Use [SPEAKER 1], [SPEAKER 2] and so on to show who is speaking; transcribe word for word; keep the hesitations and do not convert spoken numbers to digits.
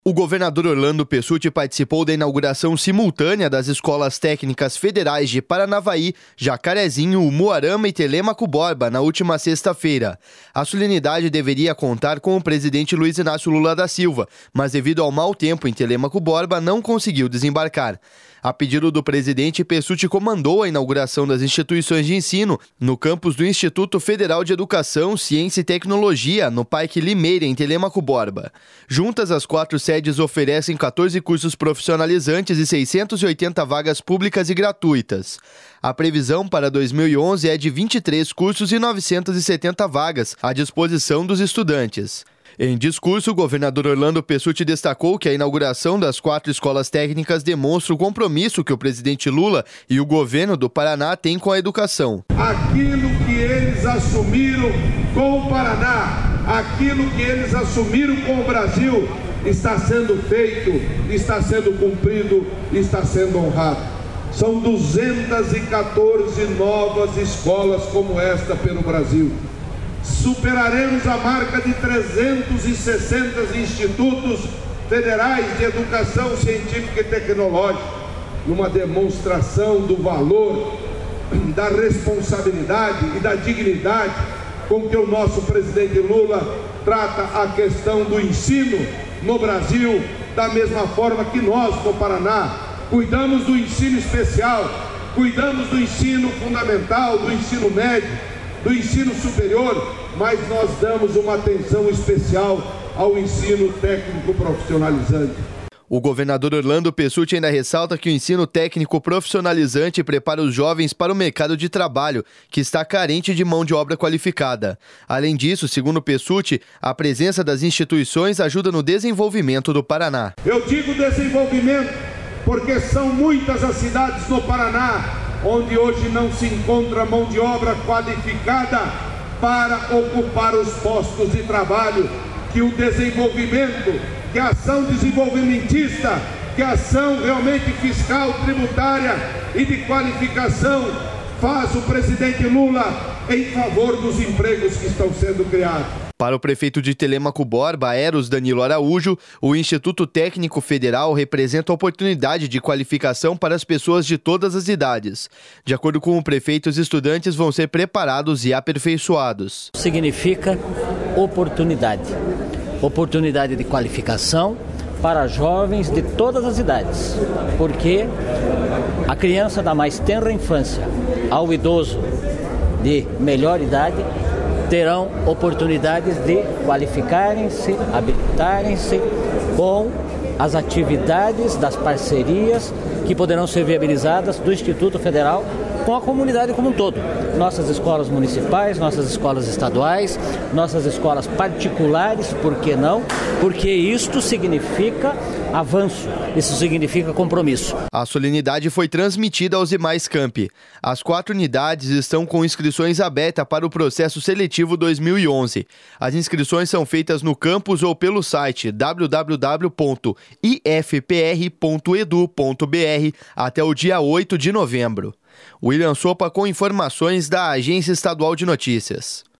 [SPEAKER 1] O governador Orlando Pessutti participou da inauguração simultânea das escolas técnicas federais de Paranavaí, Jacarezinho, Umuarama e Telêmaco Borba na última sexta-feira. A solenidade deveria contar com o presidente Luiz Inácio Lula da Silva, mas devido ao mau tempo em Telêmaco Borba não conseguiu desembarcar. A pedido do presidente, Pessutti comandou a inauguração das instituições de ensino no campus do Instituto Federal de Educação, Ciência e Tecnologia, no Parque Limeira, em Telêmaco Borba. Juntas, as quatro sedes oferecem quatorze cursos profissionalizantes e seiscentas e oitenta vagas públicas e gratuitas. A previsão para dois mil e onze é de vinte e três cursos e novecentas e setenta vagas à disposição dos estudantes. Em discurso, o governador Orlando Pessutti destacou que a inauguração das quatro escolas técnicas demonstra o compromisso que o presidente Lula e o governo do Paraná têm com a educação.
[SPEAKER 2] Aquilo que eles assumiram com o Paraná, aquilo que eles assumiram com o Brasil, está sendo feito, está sendo cumprido, está sendo honrado. São duzentas e quatorze novas escolas como esta pelo Brasil. Superaremos a marca de trezentos e sessenta institutos federais de educação científica e tecnológica, numa demonstração do valor, da responsabilidade e da dignidade com que o nosso presidente Lula trata a questão do ensino no Brasil, da mesma forma que nós, no Paraná, cuidamos do ensino especial, cuidamos do ensino fundamental, do ensino médio, do ensino superior, mas nós damos uma atenção especial ao ensino técnico profissionalizante.
[SPEAKER 1] O governador Orlando Pessutti ainda ressalta que o ensino técnico profissionalizante prepara os jovens para o mercado de trabalho, que está carente de mão de obra qualificada. Além disso, segundo Pessutti, a presença das instituições ajuda no desenvolvimento do Paraná.
[SPEAKER 2] Eu digo desenvolvimento porque são muitas as cidades no Paraná onde hoje não se encontra mão de obra qualificada para ocupar os postos de trabalho, que o desenvolvimento, que a ação desenvolvimentista, que a ação realmente fiscal, tributária e de qualificação faz o presidente Lula em favor dos empregos que estão sendo criados.
[SPEAKER 1] Para o prefeito de Telêmaco Borba, Eros Danilo Araújo, o Instituto Técnico Federal representa a oportunidade de qualificação para as pessoas de todas as idades. De acordo com o prefeito, os estudantes vão ser preparados e aperfeiçoados.
[SPEAKER 3] Significa oportunidade. Oportunidade de qualificação para jovens de todas as idades, porque a criança da mais tenra infância ao idoso de melhor idade terão oportunidades de qualificarem-se, habilitarem-se com as atividades das parcerias que poderão ser viabilizadas do Instituto Federal com a comunidade como um todo. Nossas escolas municipais, nossas escolas estaduais, nossas escolas particulares, por que não? Porque isto significa avanço, isso significa compromisso.
[SPEAKER 1] A solenidade foi transmitida aos demais campi. As quatro unidades estão com inscrições abertas para o processo seletivo dois mil e onze. As inscrições são feitas no campus ou pelo site w w w ponto i f p r ponto e d u ponto b r até o dia oito de novembro. William Sopa com informações da Agência Estadual de Notícias.